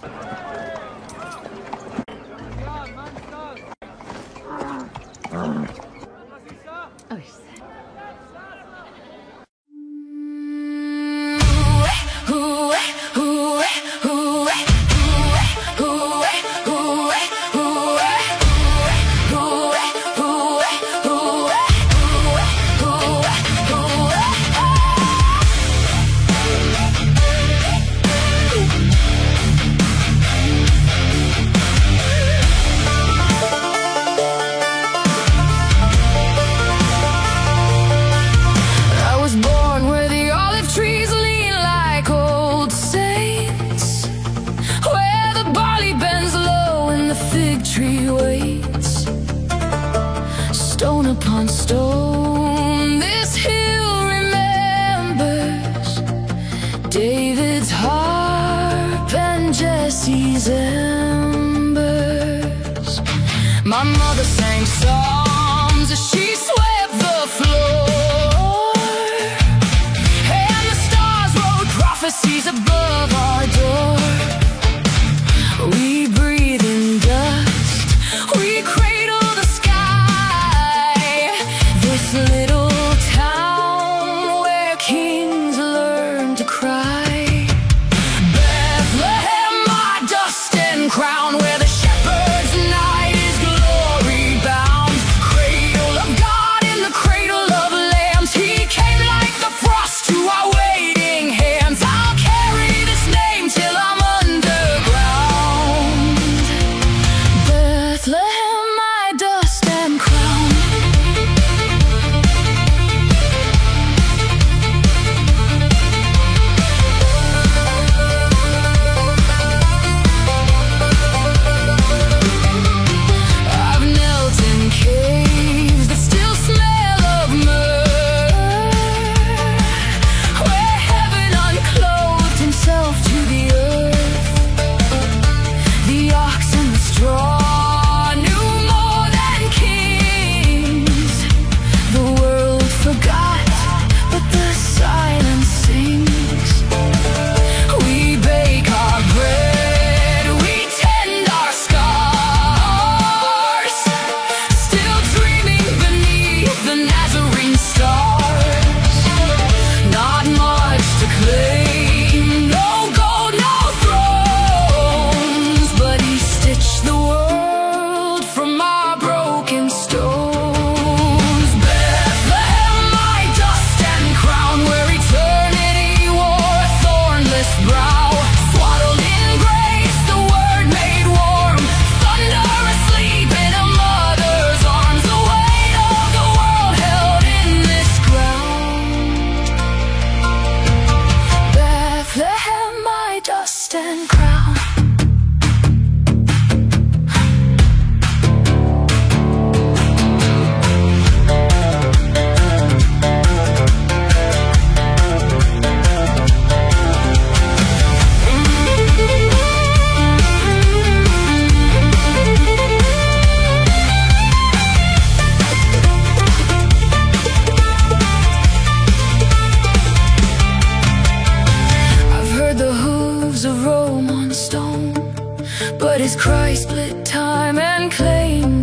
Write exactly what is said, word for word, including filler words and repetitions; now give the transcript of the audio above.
Stone upon stone, this hill remembers David's harp and Jesse's embers. My mother sang psalms as she swept the floor, and the stars wrote prophecies above our door. We breathe in dust, we cradle the sky, this little town where kings learn to cry. Bethlehem, my dust and crown, where the shepherd's night is glory bound. Cradle of God in the cradle of lambs, he came like the frost to our waiting hands. I'll carry this name till I'm underground. Bethlehem, my dust and crown. I've knelt in caves that still smell of myrrh, where heaven unclothed himself to the earth. The ox and the straw knew more than kings. The world forgot, but the silence sings. We bake our bread, we tend our scars, still dreaming beneath the Nazarene stars. Not much to claim, no gold, no thrones, but he stitched the world from our broken stones. Bethlehem, my dust and crown, where eternity wore a thornless brow. Swaddled in grace, the word made warm, thunder asleep in a mother's arms. The weight of the world held in this ground. Bethlehem, my dust and crown. I've heard the hooves of Rome on stone, but his Christ split time and claim